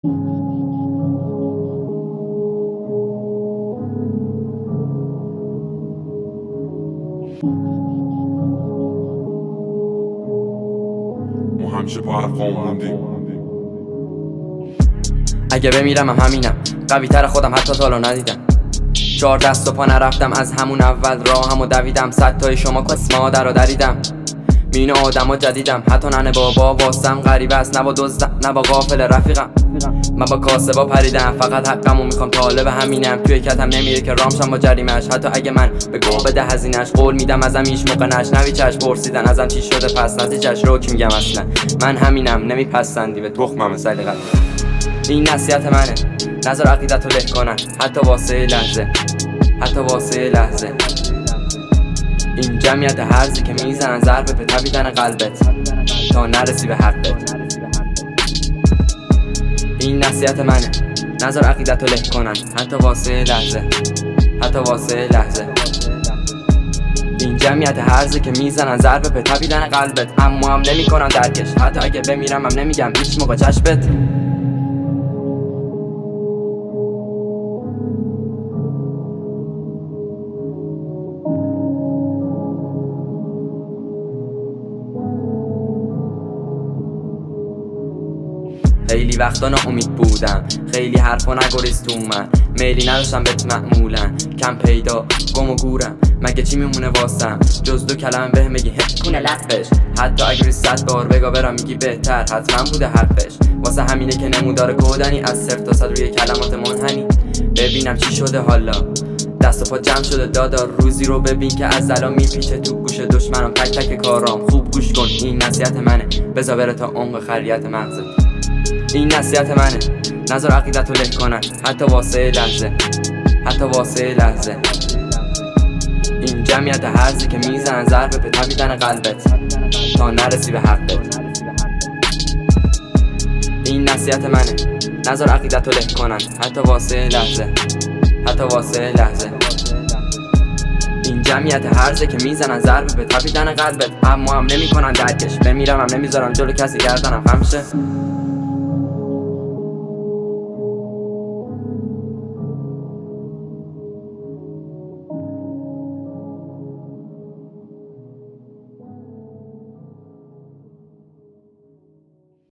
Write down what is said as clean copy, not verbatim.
ما همیشه با حرفام موندیم. اگه بمیرم همینم، قوی تر خودم حتی تا الان ندیدم. 4 دست و پا نرفتم از همون اول راهمو دویدم. 100 تای شما کس مادر رو دریدم. مین آدم رو جدیدم، حتی ننه بابا واسم غریبه است. نه با دزدم نه با غافل رفیقم، من با کاسبا پریدم. فقط حقمو میخوام، طالب همینم. توی کتم نمیره که رامشم با جریمش. حتی اگه من به گم بده هزینش، قول میدم ازم هیچ موقع نشنوی چش. پرسیدن ازم چی شده پس نتیجهش روک میگم اصلا من همینم. نمیپسندی به تخمم سلیقت. این نصیحت منه، نظر عقیدتو له کنن حتی واسه لحظه، حتی واسه لحظه. این جمعیت هرزی که میزنن ضربه به تبیدن قلبت تا نرسی به حقت. این نصیحت منه، نظر عقیدتو له کنن حتی واسه لحظه، حتی واسه لحظه. این جمعیت هرزی که میزنن ضربه به تبیدن قلبت، اما هم نمی کنن درکش. حتی اگه بمیرم هم نمیگم هیچ موقع چشمت. خیلی وقتا ناامید بودم، خیلی حرفا نگریز تو من. میلی نداشتم بهت معمولا، کم پیدا گم و گورم. مگه چی میمونه واسم جز 2 کلمه بهم بگی کنه لطفش. حتی اگه 100 بار بگا برام میگی بهتر، حتما بوده حقش. واسه همینه که نمودار کودنی از 0 تا 100 روی کلمات منحنی. ببینم چی شده حالا، دست و پا جمع شده دادا. روزی رو ببین که از الان میپیچه تو گوش دشمنم. تک تک کارام خوب گوش کن، این نصیحت منه. بذار بره تا عمق خریت مغزت. این نصیحت منه، نظر عقیدتو له کنن حتی واسه لحظه، حتی واسه لحظه. این جمعیت هرزی که میزنن ضربه به تبیدن قلبت تا نرسی به حقت. این نصیحت منه، نظر عقیدتو له کنن حتی واسه لحظه، حتی واسه لحظه. این جمعیت هرزی که میزنن ضربه به تبیدن قلبت، اما هم نمی کنن درکش. بمیرم هم نمیذارم جلو کسی گردنم خمشه.